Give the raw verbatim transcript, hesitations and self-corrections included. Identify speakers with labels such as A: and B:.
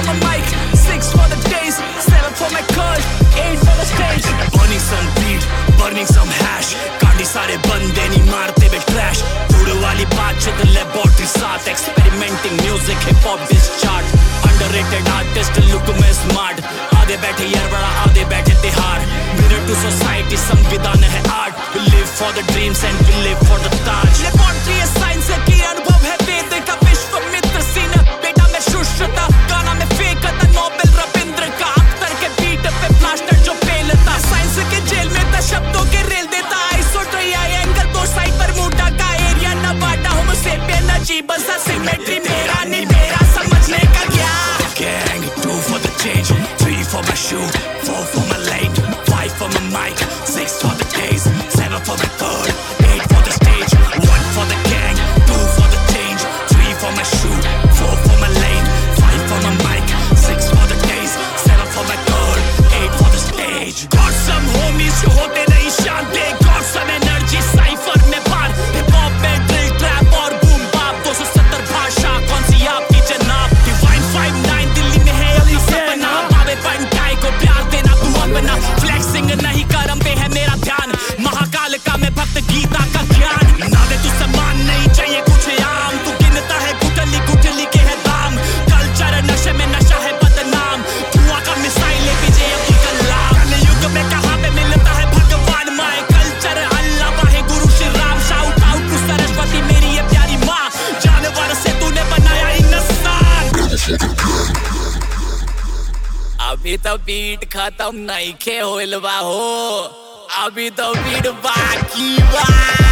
A: my mic, six for the days, seven for my curl, eight for the stage. Burning some beat, burning some hash, काटी सारे बंदे नहीं मारते बे trash. उड़ वाली बात चल laboratory साथ, experimenting music hip hop this chart. Underrated artist look में smart, आधे बैठे यार बड़ा आधे बैठे तिहार. Mirror to society संविधान है art. We live for the dreams and we live for the Taj. Laboratory है science की अनुभव है वेद का विश्वामित्र सीन. बेटा मैं शुश्रुता गाना में फेंक था नोबेल रविंद्र का अख्तर के बीट पे ब्लास्टर जो पेलता. साइंस के जेल में था शब्दों के रेल देता. आइसोट्री आई एंगल दो साइड पर मोटा का एरिया नवाटा होमो सेपियन अजीब सा सिमेट्री. मेरा नहीं मेरा समझने का क्या. Gang, two for the change, three for my shoe, four for my lane, five for my mic, six for the days, seven for my third, eight for the stage, one for the gang, two for the change, three for my shoe, four for my lane, five for my mic, six for the days, seven for my third, eight for the stage. Got some homies जो होते नहीं शांते, got some energy cypher में बार, hip hop में drill trap और boom bap, दो सौ सत्तर भाषा कौन सी आपकी जनाब. Divine five nine दिल्ली में है अली सपना, बाबे पंटाई को प्यार देना तू अपना. Flexing नहीं करम पे है मेरा ध्यान, महाकाल का मैं भक्त गीता का ज्ञान. ना दे तू सम्मान नहीं चाहिए कुछ आम, तू गिनता है गुटली गुटली के है दाम. कल्चर नशे में नशा है बदनाम, धुआं का मिसाइल विजय अब्दुल कलाम. युग में कहाँ पे मिलता है भगवान. माए culture Allah Waheguru Shri Ram. Shout out to Saraswati मेरी ये प्यारी माँ, जानवर से तूने बनाया इंसान. अभी तो बीट खत्म नहीं खे होइल बा हो, अभी तो बीट बाकी बा.